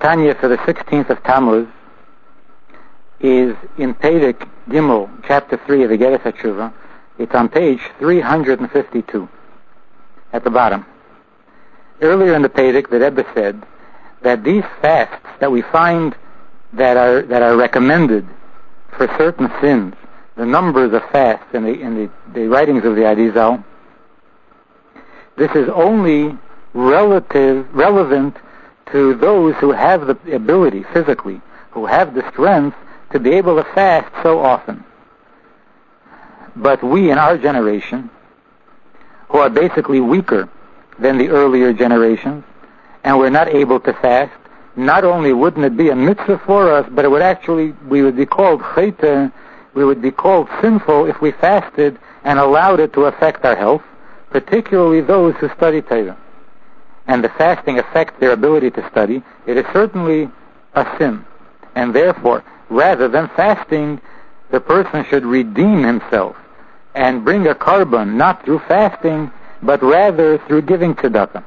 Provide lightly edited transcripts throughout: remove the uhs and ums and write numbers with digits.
Tanya for the 16th of Tammuz is in Perek Gimel, chapter 3 of the Igeres HaTshuva. It's on page 352 at the bottom. Earlier in the Perek, the Rebbe said that these fasts that we find that are recommended for certain sins, the numbers of fasts in the writings of the Arizal, this is only relevant to those who have the ability physically, who have the strength to be able to fast so often. But we in our generation, who are basically weaker than the earlier generations, and we're not able to fast, not only wouldn't it be a mitzvah for us, but it would actually, we would be called chayte, we would be called sinful if we fasted and allowed it to affect our health, particularly those who study Torah. And the fasting affects their ability to study. It is certainly a sin. And therefore, rather than fasting, the person should redeem himself and bring a carbon, not through fasting, but rather through giving tzedakah.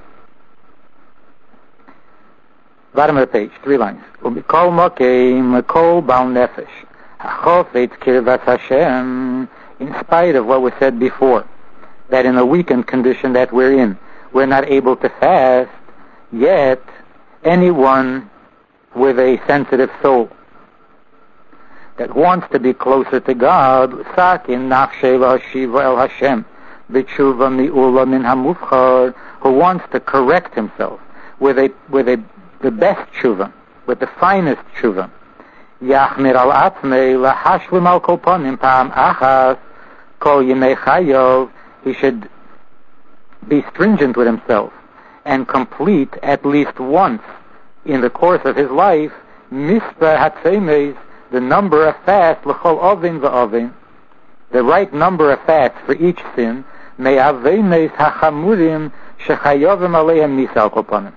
Bottom of the page, 3 lines. Umikol mokeim, kol bal nefesh, hachofetz kirvas Hashem, in spite of what was said before, that in a weakened condition that we're in, we're not able to fast, yet anyone with a sensitive soul that wants to be closer to God, sakin nafshei v'hashiva el Hashem, b'tshuva mi'ula min hamufchar, who wants to correct himself with the best tshuva, with the finest tshuva. Yachmir al atzmei lahashlim al kol panim pa'am achas kol yemei chayov. He should be stringent with himself and complete at least once in the course of his life mispar hatzemes, the number of fasts l'chol ovin v'ovin, the right number of fasts for each sin, me'avenes hachamurim shechayovim aleihem nisa al kol panim.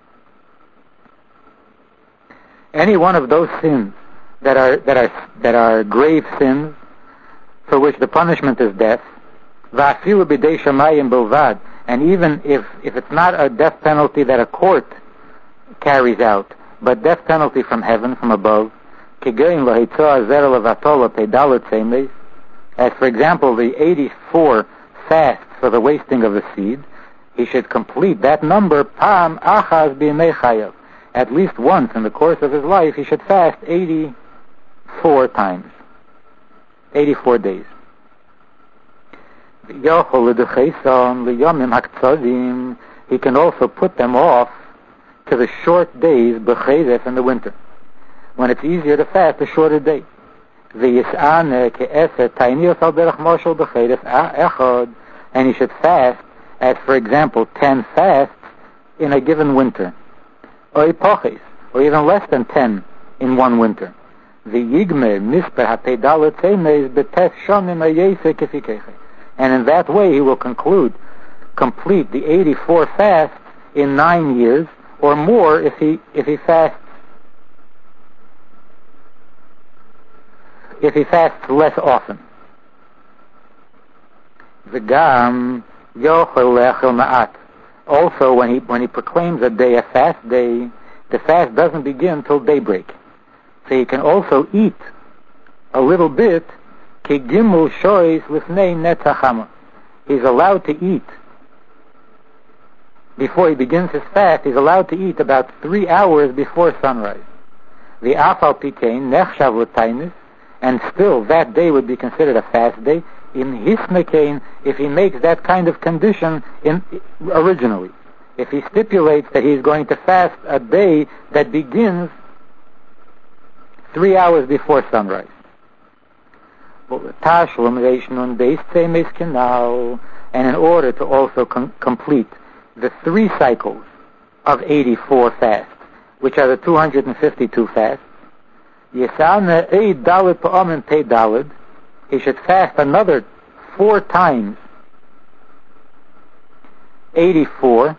Any one of those sins that are grave sins for which the punishment is death, va'afilu b'dei shamayim bilvad, and even if it's not a death penalty that a court carries out, but death penalty from heaven, from above, kigein lahitzoa zer levatola pedalet semes, as for example the 84 fasts for the wasting of the seed, he should complete that number pam achaz b'yemei chayav. At least once in the course of his life, he should fast 84 times, 84 days. He can also put them off to the short days b'chedef in the winter, when it's easier to fast a shorter day. And he should fast, as for example, 10 fasts in a given winter, or even less than 10 in one winter. And in that way he will complete the 84 fasts in 9 years, or more if he fasts less often. Also, when he proclaims a day a fast day, the fast doesn't begin till daybreak. So he can also eat a little bit. He's allowed to eat before he begins his fast. He's allowed to eat about 3 hours before sunrise. The afal pikein nechshav l'tainis, and still that day would be considered a fast day. In hismekein, if he makes that kind of condition originally, if he stipulates that he's going to fast a day that begins 3 hours before sunrise. And in order to also complete the 3 cycles of 84 fasts, which are the 252 fasts, he should fast another 4 times 84,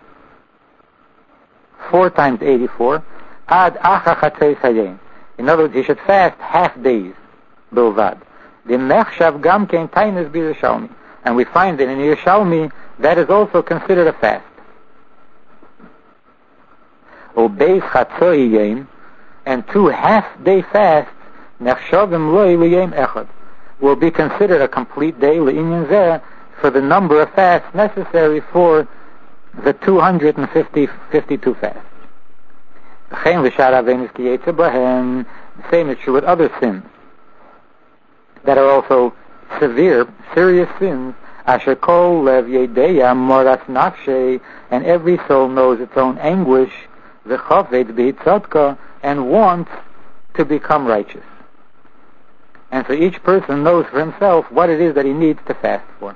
4 times 84, ad acha chatzos hayom. In other words, he should fast half days, bilvad. And we find that in Yerushalmi, that is also considered a fast. and 2 half-day fasts nechshavim lo liyom echad will be considered a complete day l'inyan zeh for the number of fasts necessary for the 252 fasts. The same is true with other sins that are also severe, serious sins. Asher kol lev yedeya moras nafshe, and every soul knows its own anguish, v'chaved b'hitzadka, and wants to become righteous. And so each person knows for himself what it is that he needs to fast for.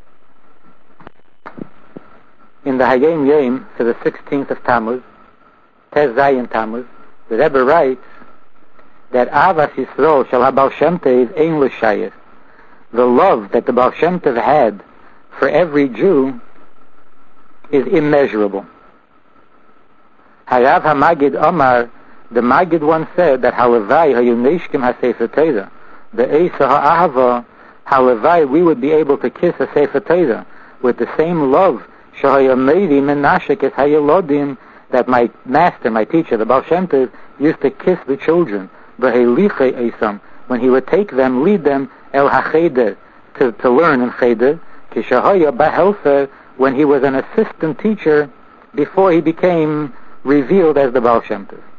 In the Hayom Yom for the 16th of Tammuz, Tez Zayin Tammuz, the Rebbe writes that Avas Yisrael shel HaBaal Shem Tov ein l'shayis. The love that the Baal Shem Tov had for every Jew is immeasurable. Harav HaMagid Omar, the Magid once said that Halavai Hayuneshkim HaSefer Torah, the Eisa HaAhava, Halavai, we would be able to kiss a Sefer Torah with the same love Shahayamedi Menashek es Hayalodim, that my master, my teacher, the Baal Shem Tov, used to kiss the children, V'heiliche Eisam, when he would take them, lead them El HaCheder, to learn in Cheder, Kishahaya Bahelfer, when he was an assistant teacher before he became revealed as the Baal Shem Tov.